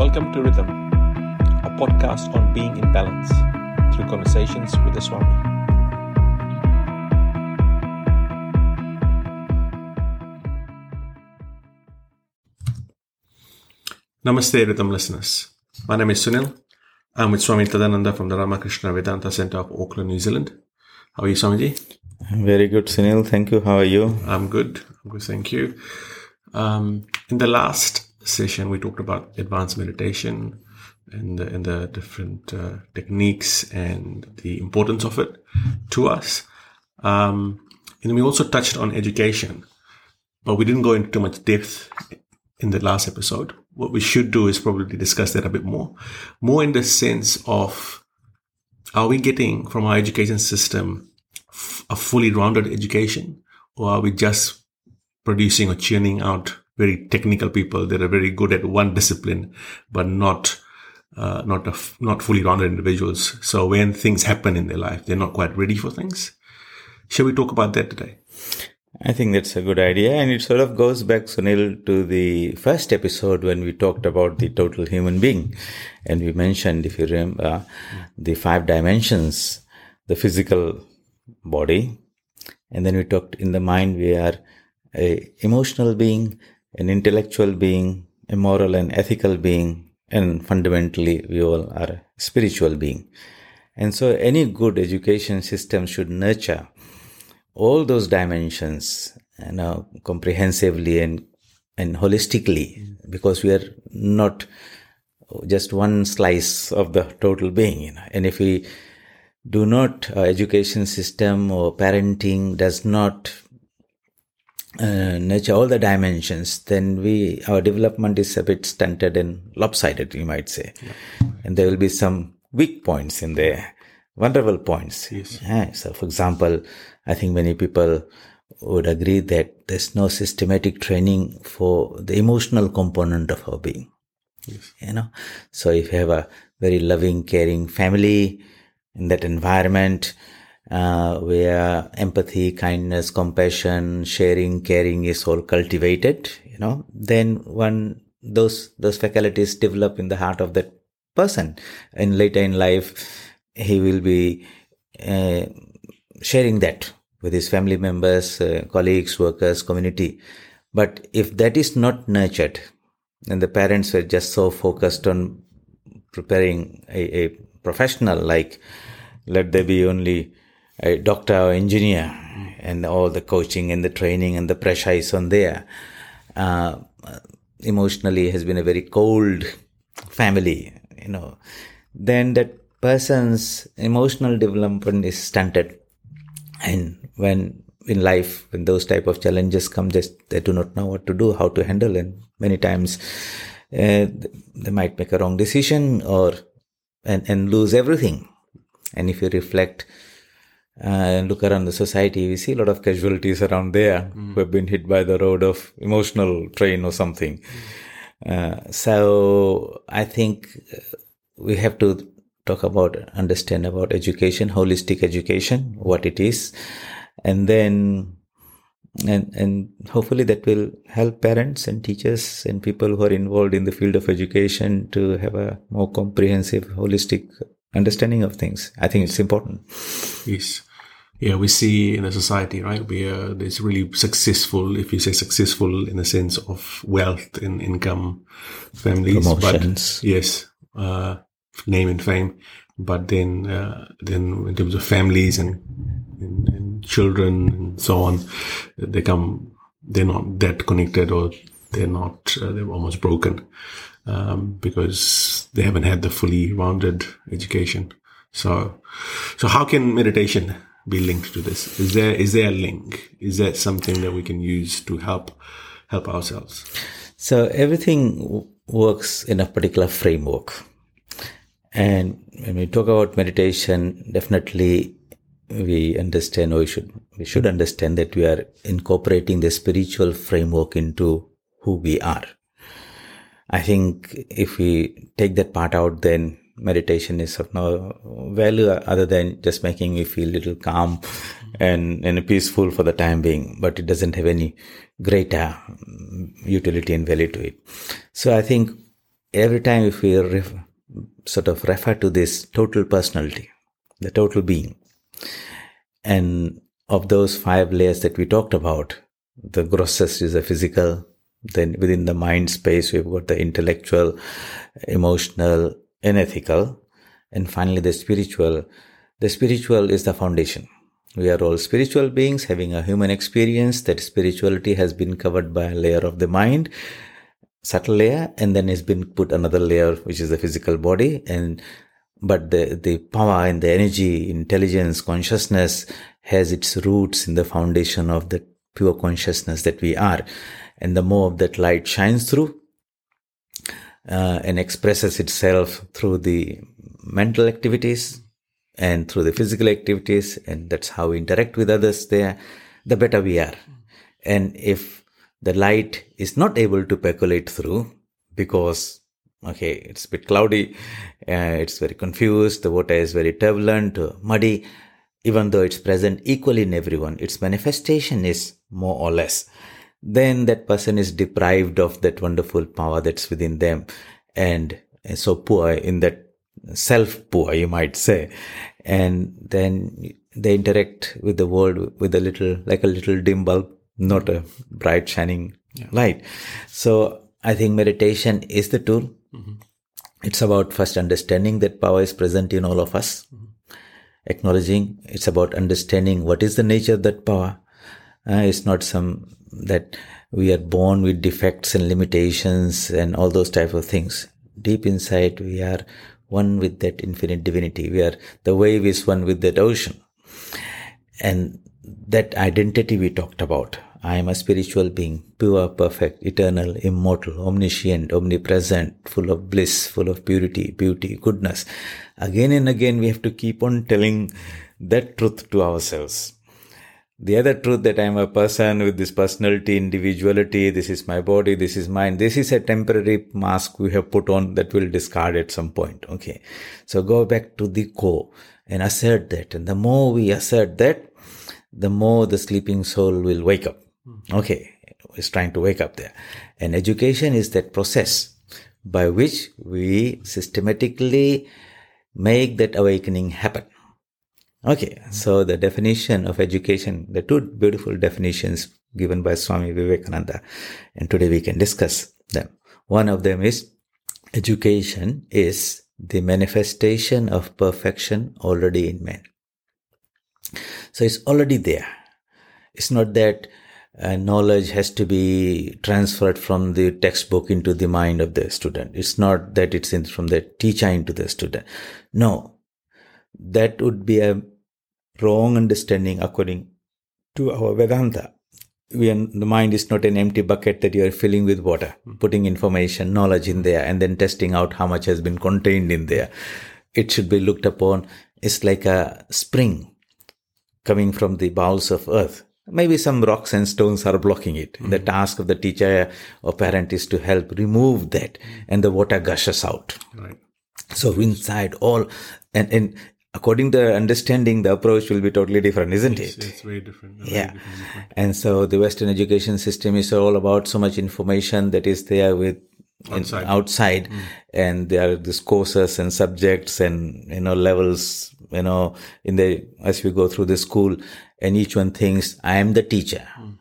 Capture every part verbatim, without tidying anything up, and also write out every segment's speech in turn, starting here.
Welcome to Rhythm, a podcast on being in balance through conversations with the Swami. Namaste, Rhythm listeners. My name is Sunil. I'm with Swami Tadananda from the Ramakrishna Vedanta Center of Auckland, New Zealand. How are you, Swamiji? Very good, Sunil. Thank you. How are you? I'm good. I'm good. Thank you. Um, in the last session, we talked about advanced meditation and the, and the different uh, techniques and the importance of it to us. Um, and we also touched on education, but we didn't go into too much depth in the last episode. What we should do is probably discuss that a bit more, more in the sense of, are we getting from our education system f- a fully rounded education, or are we just producing or churning out very technical people that are very good at one discipline, but not uh, not a, not fully rounded individuals. So when things happen in their life, they're not quite ready for things. Shall we talk about that today? I think that's a good idea. And it sort of goes back, Sunil, to the first episode when we talked about the total human being. And we mentioned, if you remember, the five dimensions, the physical body. And then we talked in the mind, we are a emotional being, an intellectual being, a moral and ethical being, and fundamentally we all are a spiritual being. And so any good education system should nurture all those dimensions, you know, comprehensively and, and holistically, because we are not just one slice of the total being, you know. And if we do not, our education system or parenting does not Uh, nurture all the dimensions, then we our development is a bit stunted and lopsided, you might say. Yeah. And there will be some weak points in there, vulnerable points. Yes. Yeah. So, for example, I think many people would agree that there's no systematic training for the emotional component of our being. Yes. You know, so if you have a very loving, caring family in that environment, Uh, where empathy, kindness, compassion, sharing, caring is all cultivated, you know, then one, those, those faculties develop in the heart of that person. And later in life, he will be, uh, sharing that with his family members, uh, colleagues, workers, community. But if that is not nurtured, and the parents were just so focused on preparing a, a professional, like, let there be only a doctor or engineer, and all the coaching and the training and the pressure is on there. Uh, emotionally has been a very cold family, you know. Then that person's emotional development is stunted. And when in life, when those type of challenges come, they, they do not know what to do, how to handle. And many times uh, they might make a wrong decision or and, and lose everything. And if you reflect Uh, and look around the society, we see a lot of casualties around there mm. who have been hit by the road of emotional train or something. Mm. Uh, so I think we have to talk about, understand about education, holistic education, what it is. And then, and, and hopefully that will help parents and teachers and people who are involved in the field of education to have a more comprehensive, holistic understanding of things. I think it's important. Yes. Yeah, we see in a society, right, where there's really successful, if you say successful in the sense of wealth and income families. Promotions. But yes, uh, name and fame. But then, uh, then in terms of families and, and, and children and so on, they come, they're not that connected, or they're not, uh, they're almost broken. Um, because they haven't had the fully rounded education. So, so how can meditation be linked to this? Is there, is there a link? Is that something that we can use to help, help ourselves? So everything w- works in a particular framework. And when we talk about meditation, definitely we understand, or we should, we should understand that we are incorporating the spiritual framework into who we are. I think if we take that part out, then meditation is of no value other than just making you feel a little calm and, and peaceful for the time being, but it doesn't have any greater utility and value to it. So I think every time if we ref, sort of refer to this total personality, the total being, and of those five layers that we talked about, the grossest is the physical, then within the mind space we've got the intellectual, emotional, and ethical, and finally the spiritual. The spiritual is the foundation. We are all spiritual beings having a human experience. That spirituality has been covered by a layer of the mind, subtle layer, and then has been put another layer, which is the physical body. And but the, the power and the energy, intelligence, consciousness has its roots in the foundation of the pure consciousness that we are. And the more of that light shines through uh, and expresses itself through the mental activities and through the physical activities, and that's how we interact with others there, the better we are. And if the light is not able to percolate through because, okay, it's a bit cloudy, uh, it's very confused, the water is very turbulent, uh, muddy, even though it's present equally in everyone, its manifestation is more or less, then that person is deprived of that wonderful power that's within them, and so poor in that self-poor, you might say. And then they interact with the world with a little, like a little dim bulb, not a bright shining yeah. light. So I think meditation is the tool. Mm-hmm. It's about first understanding that power is present in all of us, mm-hmm. acknowledging. It's about understanding what is the nature of that power. Uh, it's not some that we are born with defects and limitations and all those type of things. Deep inside, we are one with that infinite divinity. We are, the wave is one with that ocean. And that identity we talked about. I am a spiritual being, pure, perfect, eternal, immortal, omniscient, omnipresent, full of bliss, full of purity, beauty, goodness. Again and again, we have to keep on telling that truth to ourselves. The other truth that I am a person with this personality, individuality, this is my body, this is mine, this is a temporary mask we have put on that we'll discard at some point. Okay. So go back to the core and assert that. And the more we assert that, the more the sleeping soul will wake up. Okay. It's trying to wake up there. And education is that process by which we systematically make that awakening happen. Okay, so the definition of education, the two beautiful definitions given by Swami Vivekananda, and today we can discuss them. One of them is, education is the manifestation of perfection already in man. So it's already there. It's not that uh, knowledge has to be transferred from the textbook into the mind of the student. It's not that it's in, from the teacher into the student. No, that would be a wrong understanding according to our Vedanta. We are, the mind is not an empty bucket that you are filling with water, putting information, knowledge in there, and then testing out how much has been contained in there. It should be looked upon. It's like a spring coming from the bowels of earth. Maybe some rocks and stones are blocking it. Mm-hmm. The task of the teacher or parent is to help remove that, and the water gushes out. Right. So inside all, and, and according to the understanding, the approach will be totally different, isn't it's, it? It's very different. Yeah. Very different, different. And so the Western education system is all about so much information that is there with outside, in, outside mm. and there are these courses and subjects and, you know, levels, you know, in the, as we go through the school, and each one thinks, I am the teacher. Mm.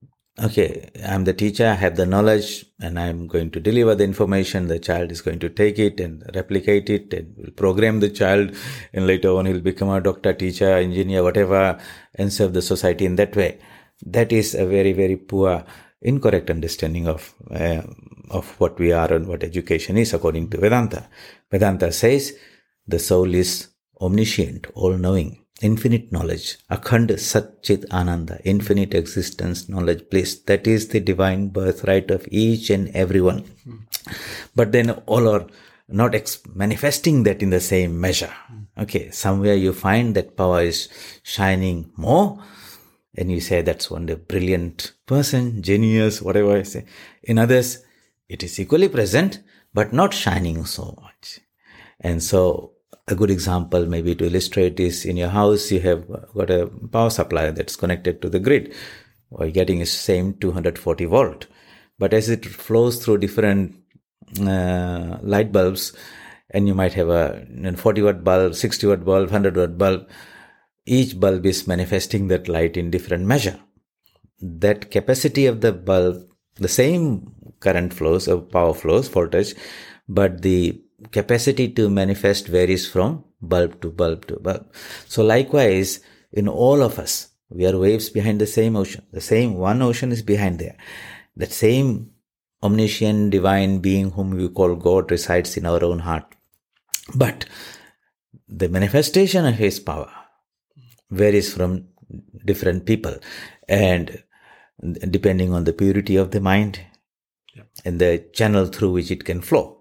Okay, I'm the teacher, I have the knowledge, and I'm going to deliver the information. The child is going to take it and replicate it and will program the child, and later on he'll become a doctor, teacher, engineer, whatever, and serve the society in that way. That is a very, very poor, incorrect understanding of uh, of what we are and what education is according to Vedanta. Vedanta says the soul is omniscient, all-knowing, infinite knowledge, akhand sat chit ananda, infinite existence, knowledge, bliss. That is the divine birthright of each and everyone. Mm. But then all are not ex- manifesting that in the same measure. Mm. Okay, somewhere you find that power is shining more, and you say that's one the brilliant person, genius, whatever I say. In others, it is equally present, but not shining so much. And so a good example maybe to illustrate is, in your house you have got a power supply that's connected to the grid, or you're getting the same two hundred forty volt. But as it flows through different uh, light bulbs, and you might have a forty watt bulb, sixty watt bulb, one hundred watt bulb. Each bulb is manifesting that light in different measure. That capacity of the bulb, the same current flows or power flows, voltage, but the capacity to manifest varies from bulb to bulb to bulb. So likewise, in all of us, we are waves behind the same ocean. The same one ocean is behind there. That same omniscient divine being whom we call God resides in our own heart. But the manifestation of his power varies from different people, and depending on the purity of the mind yeah. and the channel through which it can flow.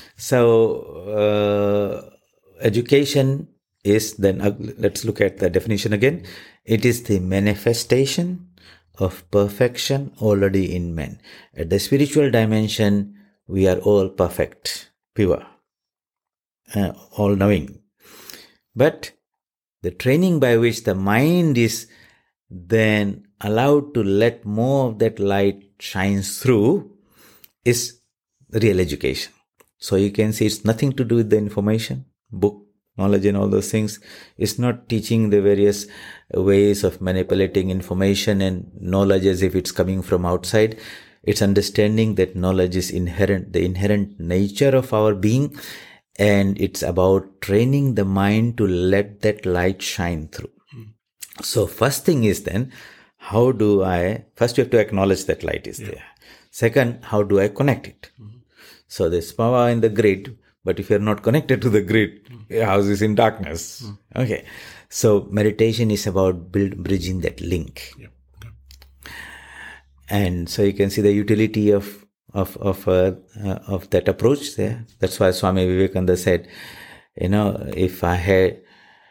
So, uh, education is then, uh, let's look at the definition again. It is the manifestation of perfection already in men. At the spiritual dimension, we are all perfect, pure, uh, all knowing. But the training by which the mind is then allowed to let more of that light shines through is real education. So you can see it's nothing to do with the information, book, knowledge and all those things. It's not teaching the various ways of manipulating information and knowledge as if it's coming from outside. It's understanding that knowledge is inherent, the inherent nature of our being, and it's about training the mind to let that light shine through. Mm. So first thing is then, how do I, first you have to acknowledge that light is yeah. there. Second, how do I connect it? Mm-hmm. So there's power in the grid, but if you're not connected to the grid, mm-hmm. your house is in darkness. Mm-hmm. Okay. So meditation is about build, bridging that link. Yeah. Okay. And so you can see the utility of of of uh, uh, of that approach there. That's why Swami Vivekananda said, you know, if I had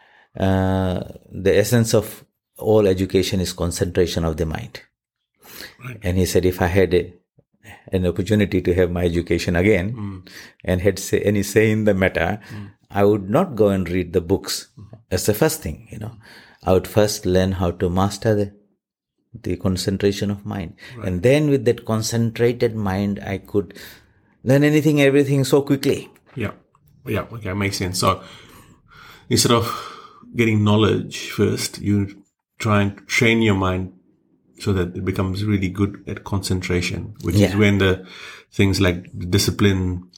uh, the essence of all education is concentration of the mind. Right. And he said, if I had a, an opportunity to have my education again mm. and had say, any say in the matter, mm. I would not go and read the books. Mm. That's the first thing, you know. I would first learn how to master the, the concentration of mind. Right. And then with that concentrated mind, I could learn anything, everything so quickly. Yeah. Yeah. Okay. Makes sense. So instead of getting knowledge first, you try and train your mind so that it becomes really good at concentration, which yeah. is when the things like discipline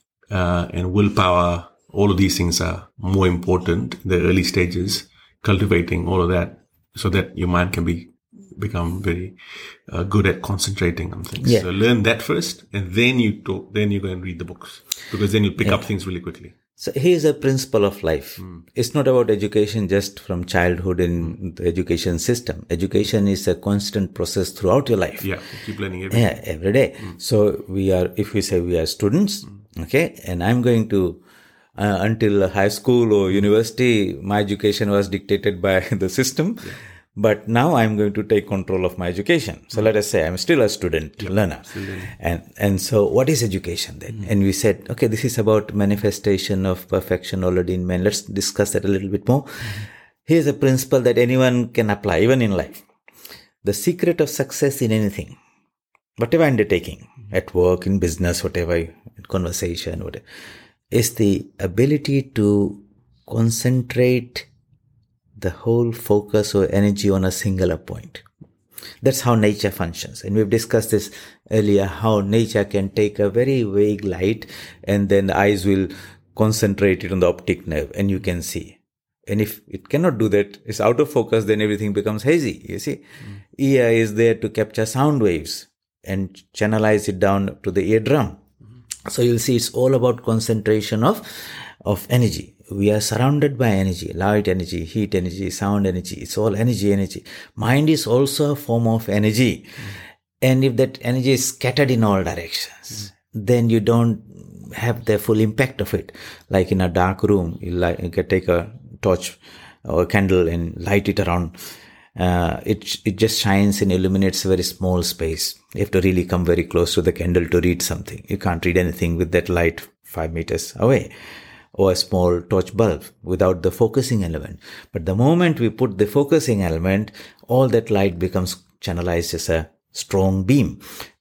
uh, and willpower, all of these things are more important in the early stages, cultivating all of that so that your mind can be become very uh, good at concentrating on things. Yeah. So learn that first, and then you talk, then you go and read the books, because then you pick yeah. up things really quickly. So here's a principle of life. Mm. It's not about education just from childhood in mm. the education system. Education is a constant process throughout your life. Yeah, you keep learning every day. Yeah, every day. Mm. So we are, if we say we are students, mm. okay, and I'm going to, uh, until high school or university, my education was dictated by the system. Yeah. But now I'm going to take control of my education. So mm. let us say I'm still a student, yep. learner. And and so what is education then? Mm. And we said, okay, this is about manifestation of perfection already in man. Let's discuss that a little bit more. Mm. Here's a principle that anyone can apply, even in life. The secret of success in anything, whatever undertaking, mm. at work, in business, whatever, in conversation, whatever, is the ability to concentrate the whole focus or energy on a singular point. That's how nature functions. And we've discussed this earlier, how nature can take a very vague light and then the eyes will concentrate it on the optic nerve and you can see. And if it cannot do that, it's out of focus, then everything becomes hazy, you see. Mm. Ear is there to capture sound waves and channelize it down to the eardrum. Mm. So you'll see it's all about concentration of, of energy. We are surrounded by energy, light energy, heat energy, sound energy. It's all energy, energy. Mind is also a form of energy. Mm. And if that energy is scattered in all directions, mm. then you don't have the full impact of it. Like in a dark room, you, light, you can take a torch or a candle and light it around. Uh, it, it just shines and illuminates a very small space. You have to really come very close to the candle to read something. You can't read anything with that light five meters away. Or a small torch bulb without the focusing element. But the moment we put the focusing element, all that light becomes channelized as a strong beam.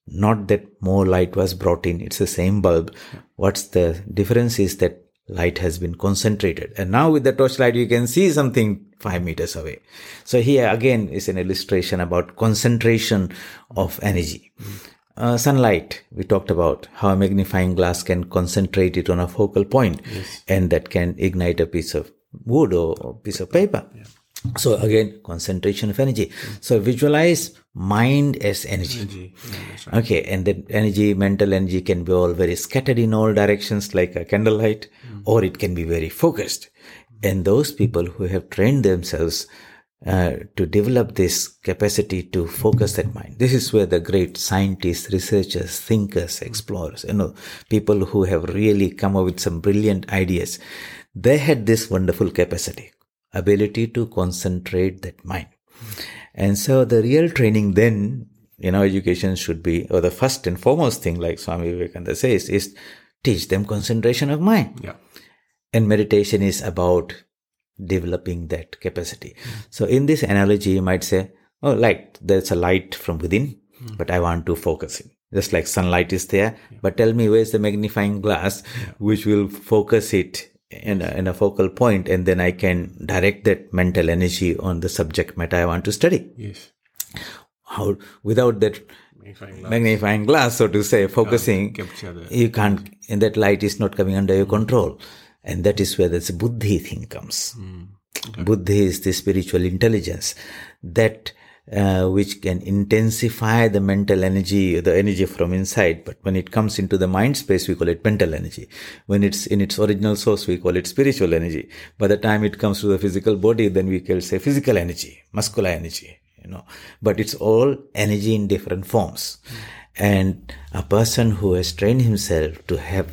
Not that more light was brought in. It's the same bulb. Yeah. What's the difference is that light has been concentrated. And now with the torchlight, you can see something five meters away. So here again is an illustration about concentration of energy. Mm. Uh, sunlight, we talked about how a magnifying glass can concentrate it on a focal point, yes. and that can ignite a piece of wood or a piece of paper. Yeah. So again, concentration of energy. Mm. So visualize mind as energy. energy. Yeah, that's right. Okay, and that energy, mental energy can be all very scattered in all directions like a candlelight, mm. or it can be very focused. Mm. And those people who have trained themselves uh, to develop this capacity to focus that mind. This is where the great scientists, researchers, thinkers, explorers, you know, people who have really come up with some brilliant ideas, they had this wonderful capacity. Ability to concentrate that mind. And so the real training then, you know, education should be, or the first and foremost thing, like Swami Vivekananda says, is teach them concentration of mind. Yeah. And meditation is about developing that capacity. Mm. So in this analogy, you might say, oh, light, there's a light from within, mm. but I want to focus it. Just like sunlight is there, yeah. but tell me where's the magnifying glass, yeah. which will focus it In a, in a focal point, and then I can direct that mental energy on the subject matter I want to study. Yes. How, without that magnifying glass, magnifying glass so to say, focusing, yeah, you can't, and that light is not coming under your control. And that is where this buddhi thing comes. Mm. Okay. Buddhi is the spiritual intelligence that Uh, which can intensify the mental energy, the energy from inside. But when it comes into the mind space, we call it mental energy. When it's in its original source, we call it spiritual energy. By the time it comes to the physical body, then we can say physical energy, muscular energy, you know. But it's all energy in different forms. Mm. And a person who has trained himself to have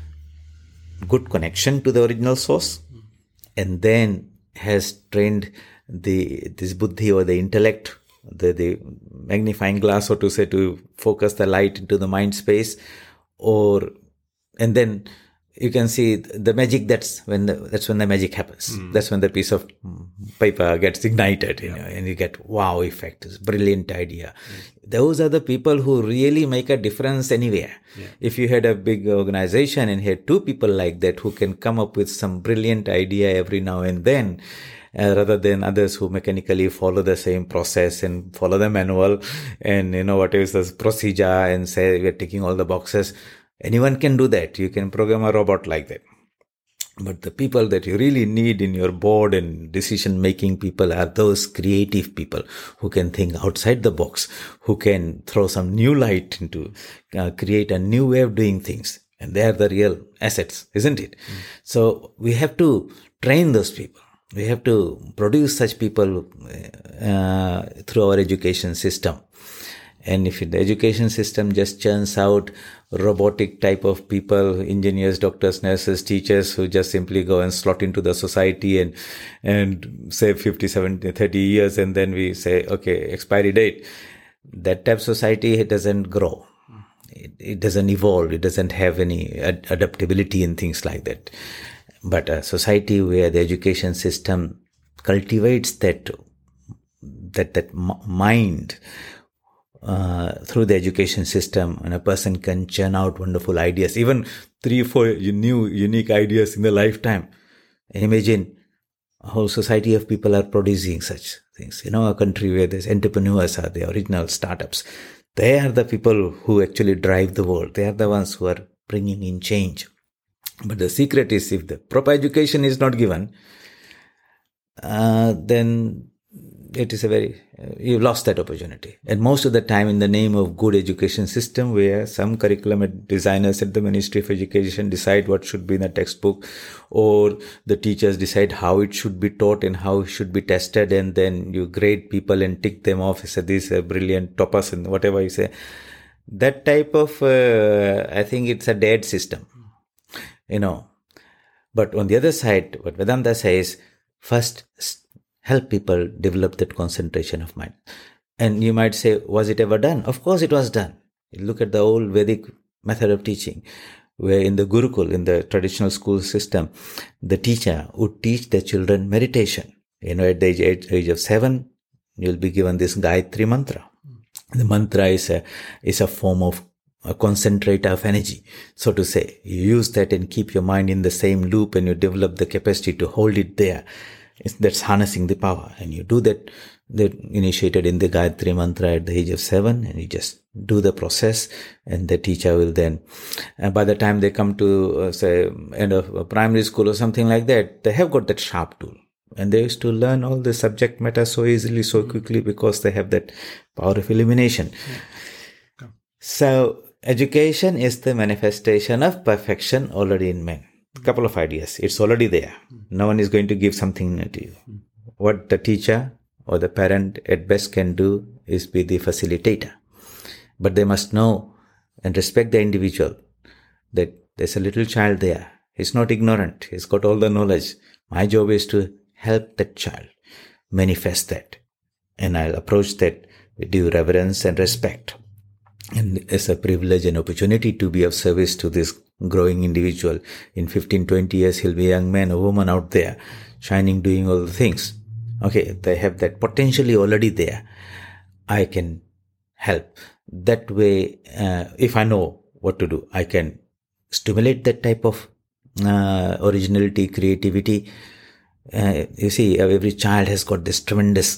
good connection to the original source, mm. and then has trained the this buddhi or the intellect, the, the magnifying glass, so to say, to focus the light into the mind space, or, and then you can see the magic, that's when the, that's when the magic happens. Mm. That's when the piece of paper gets ignited, you yeah. know, and you get wow effect, this brilliant idea. Mm. Those are the people who really make a difference anywhere. Yeah. If you had a big organization and had two people like that who can come up with some brilliant idea every now and then, Uh, rather than others who mechanically follow the same process and follow the manual and, you know, what is the procedure and say we're ticking all the boxes. Anyone can do that. You can program a robot like that. But the people that you really need in your board and decision-making people are those creative people who can think outside the box, who can throw some new light into, uh, create a new way of doing things. And they are the real assets, isn't it? Mm. So we have to train those people. We have to produce such people uh, through our education system. And if the education system just churns out robotic type of people, engineers, doctors, nurses, teachers who just simply go and slot into the society and and say fifty, seventy, thirty years, and then we say, okay, expiry date. That type of society, it doesn't grow. It, it doesn't evolve. It doesn't have any ad- adaptability and things like that. But a society where the education system cultivates that that that mind uh, through the education system, and a person can churn out wonderful ideas, even three, four new unique ideas in the lifetime. And imagine a whole society of people are producing such things. You know, a country where there's entrepreneurs are the original startups. They are the people who actually drive the world. They are the ones who are bringing in change. But the secret is, if the proper education is not given, uh, then it is a very, uh, you've lost that opportunity. And most of the time, in the name of good education system, where some curriculum designers at the Ministry of Education decide what should be in the textbook, or the teachers decide how it should be taught and how it should be tested, and then you grade people and tick them off and say, these are brilliant toppers and whatever you say. That type of, uh, I think it's a dead system. You know, but on the other side, what Vedanta says, first help people develop that concentration of mind. And you might say, was it ever done? Of course it was done. You look at the old Vedic method of teaching, where in the Gurukul, in the traditional school system, the teacher would teach the children meditation. You know, at the age, age of seven, you'll be given this Gayatri mantra. The mantra is a, is a form of a concentrator of energy, so to say. You use that and keep your mind in the same loop, and you develop the capacity to hold it there. It's, that's harnessing the power. And you do that, that initiated in the Gayatri mantra at the age of seven, and you just do the process, and the teacher will then, and by the time they come to, uh, say, end of primary school or something like that, they have got that sharp tool. And they used to learn all the subject matter so easily, so quickly, because they have that power of elimination. Yeah. So, education is the manifestation of perfection already in man. A couple of ideas. It's already there. No one is going to give something new to you. What the teacher or the parent at best can do is be the facilitator. But they must know and respect the individual, that there's a little child there. He's not ignorant. He's got all the knowledge. My job is to help that child manifest that. And I'll approach that with due reverence and respect. And it's a privilege and opportunity to be of service to this growing individual. In fifteen, twenty years, he'll be a young man or woman out there, shining, doing all the things. Okay, they have that potentially already there. I can help. That way, uh, if I know what to do, I can stimulate that type of uh, originality, creativity. Uh, you see, every child has got this tremendous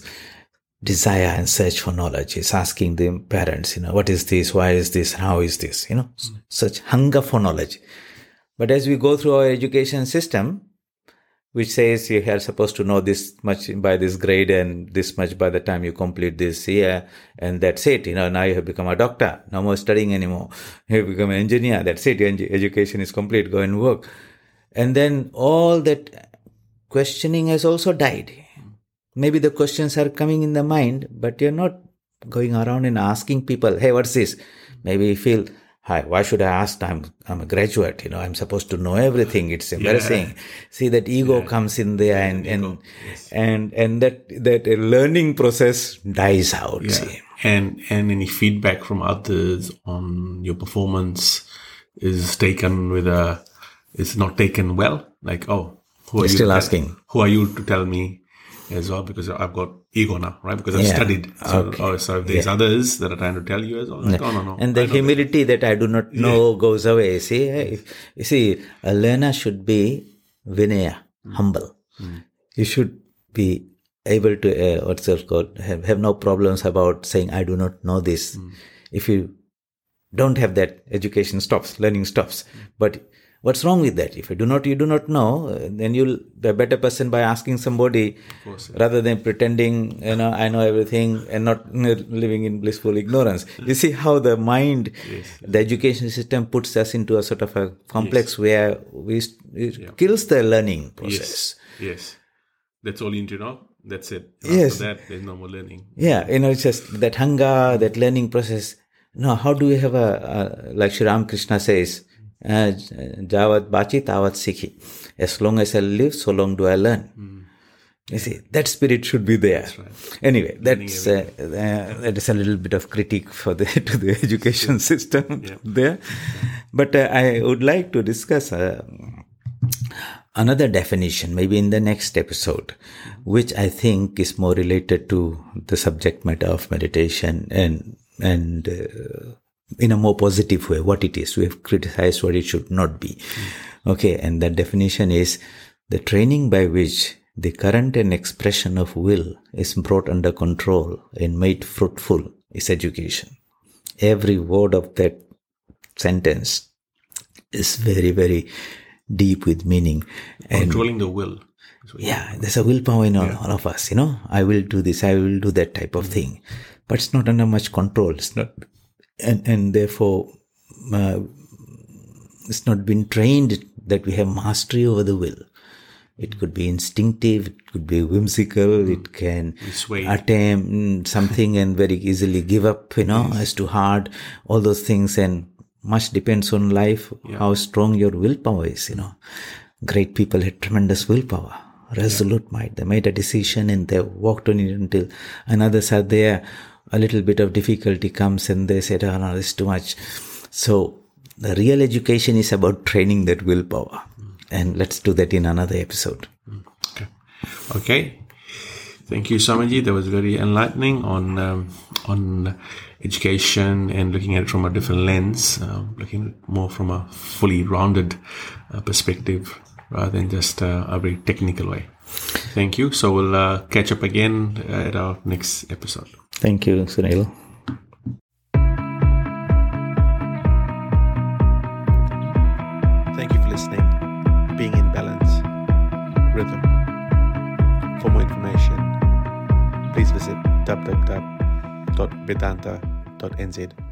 desire and search for knowledge. It's asking the parents, you know, what is this? Why is this? How is this? You know, mm. such hunger for knowledge. But as we go through our education system, which says you are supposed to know this much by this grade and this much by the time you complete this year, and that's it. You know, now you have become a doctor. No more studying anymore. You have become an engineer. That's it. Education is complete. Go and work. And then all that questioning has also died. Maybe the questions are coming in the mind, but you're not going around and asking people, hey, what's this? Maybe you feel, hi, why should I ask? I'm, I'm a graduate, you know, I'm supposed to know everything. It's embarrassing. Yeah. See, that ego yeah. comes in there, and, yeah, and, yes. and, and that, that learning process dies out. Yeah. See. And, and any feedback from others on your performance is taken with a, it's not taken well. Like, oh, who are You're you still tell, asking? Who are you to tell me as well? Because I've got ego now, right? Because I've yeah. studied. So, okay. oh, so if there's yeah. others that are trying to tell you as well, like, yeah. oh, no, no. And the humility that. that I do not know yeah. goes away. See, if, you see, a learner should be vinaya, mm. humble. Mm. You should be able to, uh, what's it called, have, have no problems about saying, I do not know this. Mm. If you don't have that, education stops, learning stops. Mm. But what's wrong with that? If you do not, you do not know, then you'll be a better person by asking somebody, course, yeah. rather than pretending, you know, I know everything and not living in blissful ignorance. You see how the mind, yes, the education system puts us into a sort of a complex yes. where we, it yeah. kills the learning process. Yes. yes. That's all you need to know. That's it. And yes. After that, there's no more learning. Yeah. You know, it's just that hunger, that learning process. Now, how do we have a, a like Sri Ramakrishna says, Uh, Javat bachi tavat sikhi. As long as I live, so long do I learn. Mm. You see, that spirit should be there. That's right. Anyway, that's uh, uh, that is a little bit of critique for the to the education system yeah. there. But uh, I would like to discuss uh, another definition, maybe in the next episode, which I think is more related to the subject matter of meditation and and. Uh, in a more positive way, what it is. We have criticized what it should not be. Mm. Okay, and that definition is the training by which the current and expression of will is brought under control and made fruitful is education. Every word of that sentence is very, very deep with meaning. Controlling and, the will. Yeah, there's a willpower in all, yeah. all of us, you know. I will do this, I will do that type of mm. thing. But it's not under much control. It's not... And, and therefore, uh, it's not been trained that we have mastery over the will. It could be instinctive, it could be whimsical, mm. it can attempt something and very easily give up, you know, yes. as too hard, all those things. And much depends on life, yeah. how strong your willpower is, you know. Great people had tremendous willpower, resolute yeah. mind. They made a decision and they walked on it until, and others are there. A little bit of difficulty comes and they said, oh no, this is too much. So the real education is about training that willpower. Mm. And let's do that in another episode. Mm. Okay. Okay. Thank you, Swamiji. That was very enlightening on, um, on education and looking at it from a different lens, uh, looking more from a fully rounded uh, perspective rather than just uh, a very technical way. Thank you. So we'll uh, catch up again uh, at our next episode. Thank you, Sunil. Thank you for listening. Being in Balance, Rhythm. For more information, please visit w w w dot vedanta dot n z.